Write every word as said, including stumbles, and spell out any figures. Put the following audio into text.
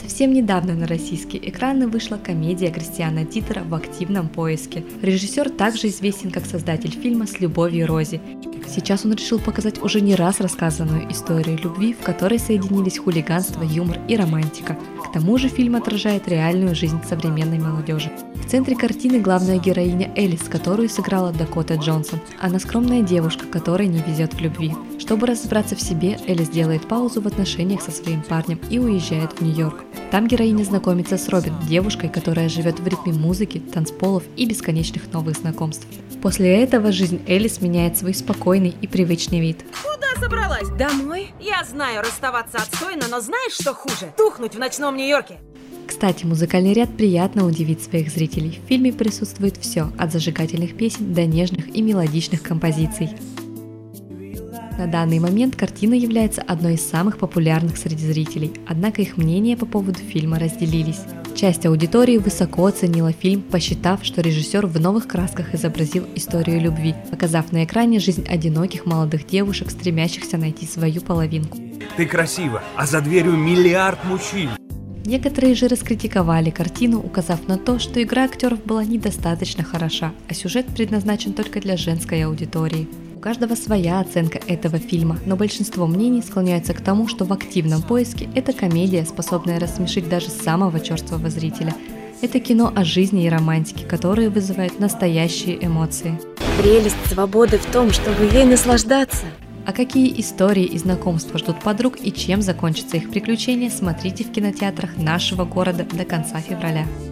Совсем недавно на российские экраны вышла комедия Кристиана Дитера «В активном поиске». Режиссер также известен как создатель фильма «С любовью, Рози». Сейчас он решил показать уже не раз рассказанную историю любви, в которой соединились хулиганство, юмор и романтика. К тому же фильм отражает реальную жизнь современной молодежи. В центре картины главная героиня Элис, которую сыграла Дакота Джонсон. Она скромная девушка, которой не везет в любви. Чтобы разобраться в себе, Элис делает паузу в отношениях со своим парнем и уезжает в Нью-Йорк. Там героиня знакомится с Робин, девушкой, которая живет в ритме музыки, танцполов и бесконечных новых знакомств. После этого жизнь Элис меняет свой спокойный и привычный вид. Куда собралась? Домой? Я знаю, расставаться отстойно, но знаешь, что хуже? Тухнуть в ночном Нью-Йорке. Кстати, музыкальный ряд приятно удивит своих зрителей. В фильме присутствует все, от зажигательных песен до нежных и мелодичных композиций. На данный момент картина является одной из самых популярных среди зрителей, однако их мнения по поводу фильма разделились. Часть аудитории высоко оценила фильм, посчитав, что режиссер в новых красках изобразил историю любви, показав на экране жизнь одиноких молодых девушек, стремящихся найти свою половинку. Ты красива, а за дверью миллиард мужчин. Некоторые же раскритиковали картину, указав на то, что игра актеров была недостаточно хороша, а сюжет предназначен только для женской аудитории. У каждого своя оценка этого фильма, но большинство мнений склоняются к тому, что «В активном поиске» – это комедия, способная рассмешить даже самого черствого зрителя. Это кино о жизни и романтике, которые вызывают настоящие эмоции. Прелесть свободы в том, чтобы ей наслаждаться. А какие истории и знакомства ждут подруг и чем закончатся их приключения, смотрите в кинотеатрах нашего города до конца февраля.